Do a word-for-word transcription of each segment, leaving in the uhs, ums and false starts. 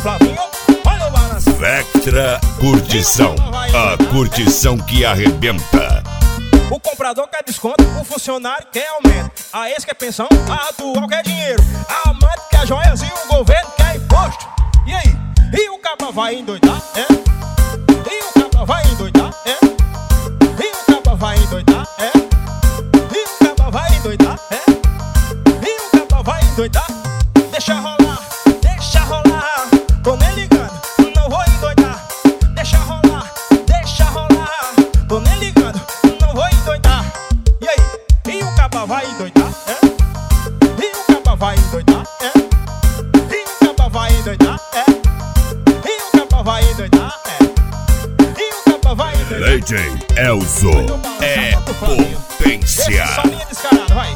Flavinho, olha o balanço. Vectra Curtição, a curtição que arrebenta. O comprador quer desconto, o funcionário quer aumento, a ex quer pensão, a atual quer dinheiro, a amante quer joias e o governo quer imposto. E aí? E o caba vai endoidar, é? E o caba vai endoidar, é? E o caba vai endoidar, é? E o caba vai endoidar, é? E o caba vai endoidar. Deixa rolar, deixa rolar, tô nem ligando, não vou endoidar. Deixa rolar, deixa rolar, tô nem ligando, não vou endoidar. E aí? E o caba vai endoidar, é? E o caba vai endoidar, é? E o caba vai endoidar, é? E o caba vai endoidar, é? E o caba vai endoidar. D J Elzo é potência. Esse solinho descarado, vai.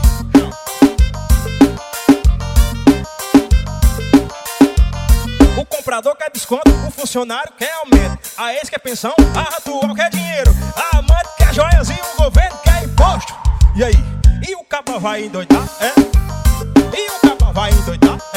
O comprador quer desconto, o funcionário quer aumento, a ex quer pensão, a atual quer dinheiro, a amante quer joias e o governo quer imposto. E aí? E o caba vai endoidar, é? E o caba vai endoidar,